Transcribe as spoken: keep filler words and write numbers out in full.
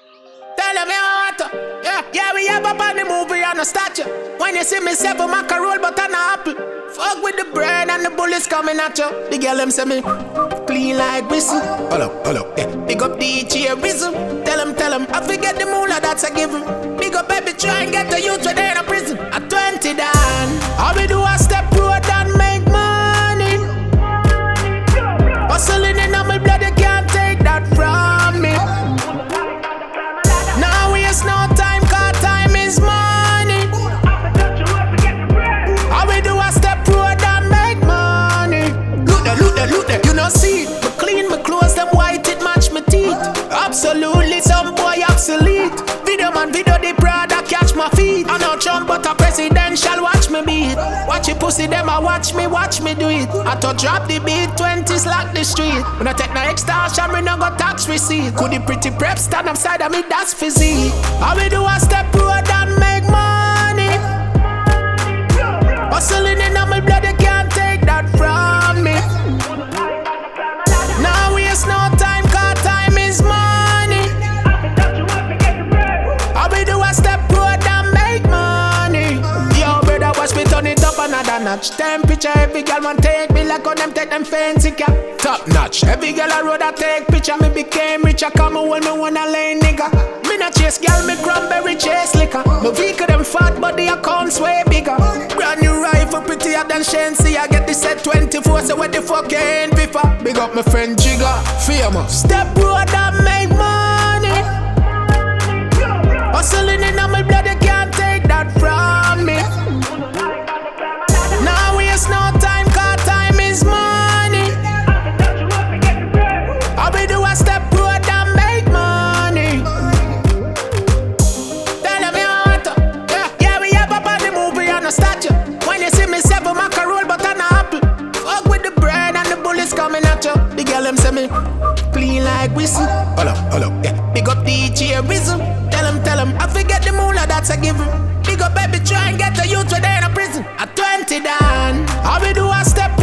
Tell them you want to. Yeah, yeah, we have up on the movie on a statue. When you see me say for macaroon but an apple. Fuck with the brain and the bullets coming at you. The girl them say me clean like whistle. Hold up, hold up, yeah. Big up D J Rizzo. Tell them, tell them, I forget the moolah that's a given. Big up baby, try and get the youth when they're in a prison. At twenty down, all we do a step road and make money. Hustling in my blood, you can't take that from me. Now waste no time, cause time is money. All we do a step road and make money. Look there, look there, look there, you know see. Me clean, me clothes, them white, it match me teeth. Absolutely, some boy obsolete. Video man, video the Prada catch my feet. I know Trump, but a presidential watch me beat. Watch your pussy, them a watch me, watch me do it. I to drop the beat, twenties lock the street. When I take no extortion, me no go tax receipt. Could the pretty prep stand upside of me, that's physique. All we do a step road and make money. Hustling in my blood, you can't take that from me. Now waste no time, cause time is money. All we do a step road and make money. Yo, brother, watch me turn it up another notch. Temperature, every girl want take me like how them take them fancy car. Top notch, every girl I road I take picture. Me became richer, come when me wanna lane nigga. Me not chase girl, me cranberry chase liquor. My vehicle them fat, but the accounts way bigger. Brand new rifle, prettier than Shensi. I get this at twenty-four, so what the fuck ain't before? Big up my friend Jigga, famous. Step road and make money. Hustling in my blood, you can't take that from me. Now waste no time, cause time is money. All we do a step road and make money. Tell them you want to. Yeah, yeah, we have up on the movie on a statue. When you see me say for macaroon but an apple. Fuck with the brain and the bullets coming at you. The girl them say me clean like whistle. Hold up, hold up, yeah. Big up D J Rizzo. Tell them, tell them, I forget the moolah that's a given. Big up baby, try and get the youth when they're in a prison. At twenty down, all we do a step